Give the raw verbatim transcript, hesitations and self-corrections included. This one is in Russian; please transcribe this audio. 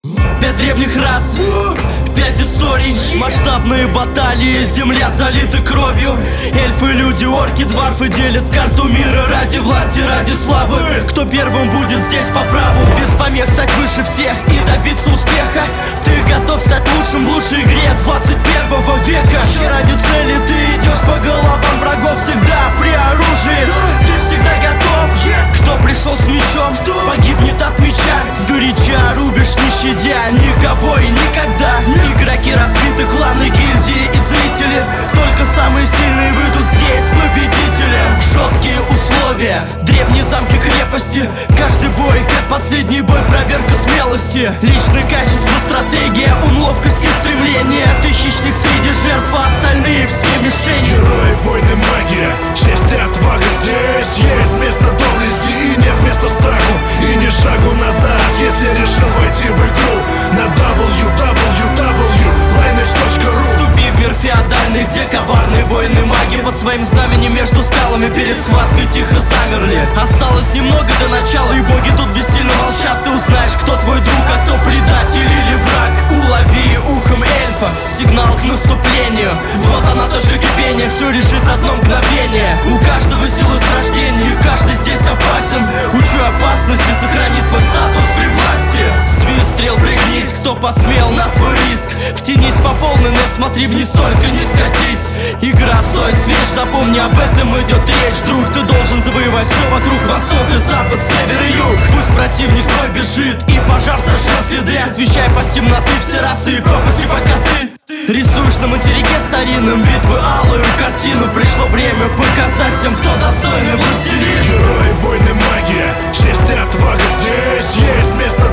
Пять древних рас, пять историй, масштабные баталии, земля залита кровью. Эльфы, люди, орки, дварфы делят карту мира ради власти, ради славы. Кто первым будет здесь по праву? Без помех стать выше всех и добиться успеха. Ты готов стать лучшим в лучшей игре двадцать первого века. Ради цели ты идешь по головам врагов, всегда при оружии. Ты всегда готов. Кто пришел с мечом, погибнет от меча. Сгоряча рубишь, не щадя никого и никогда. Игроки разбиты, кланы, гильдии и зрители. Только самые сильные выйдут здесь победителем. Жесткие условия, древние замки, крепости. Каждый бой, как последний бой, проверка смелости. Личные качества, стратегия, ум, ловкость и стремление. Ты хищник среди жертв, а остальные все мишени. Герои, войны, магия, честь и отвага. Здесь есть место доблести и нет места страху. И ни шагу назад, если решил войти в игру. На дабл ю дабл ю дабл ю точка лайнэдж точка ру. Вступи в мир феодальный, где коварные воины маги под своим знаменем между скалами перед схваткой тихо замерли. Осталось немного до начала, и боги тут бессильно молчат. Ты узнаешь, кто твой друг, а кто предатель или враг. Улови ухом эльфа сигнал к наступлению. Вот она точка кипения, все решит одно мгновение. У каждого силы с рождения, и каждый здесь опасен. Учу опасности, сохрани свой статус при власти. Свист стрел пригнись, кто посмел на свой риск втянить по полной, но смотри вниз, только не скатись. Игра стоит свеч, запомни, об этом идет речь. Друг, ты должен завоевать все вокруг, восток и запад, север и юг. Пусть противник твой бежит и пожар сожжет следы. Освещай пасть темноты все расы и пропасти, пока ты рисуешь на материке старинном битвы алую картину. Пришло время показать всем, кто достойный властелин. Герои, войны, магия, честь и отвага. Здесь есть место